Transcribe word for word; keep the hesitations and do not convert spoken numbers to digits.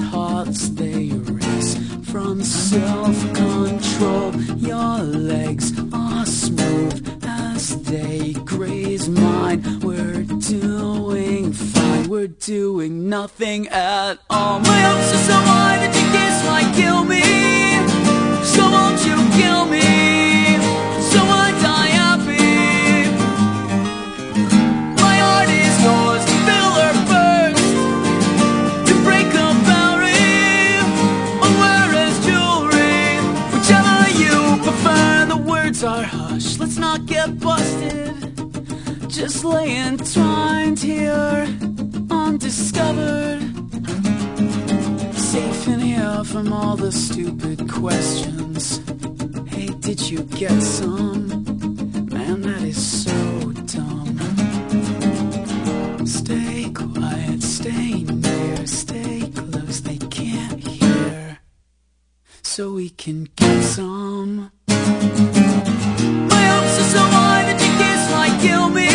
hearts they race from self-control. Your legs are smooth as they graze mine. We're doing fine, we're doing nothing at all. My hopes are so high that your kiss might kill me. So won't you kill me, so I die happy. My heart is yours to fill or burst, to break a barrier or wear as jewelry, whichever you prefer. The words are hushed, let's not get busted, just lay entwined here, undiscovered, safe in here from all the stupid questions. Hey, did you get some? Man, that is so dumb. Stay quiet, stay near, stay close, they can't hear, so we can get some. My hopes are so high that your kiss might kill me.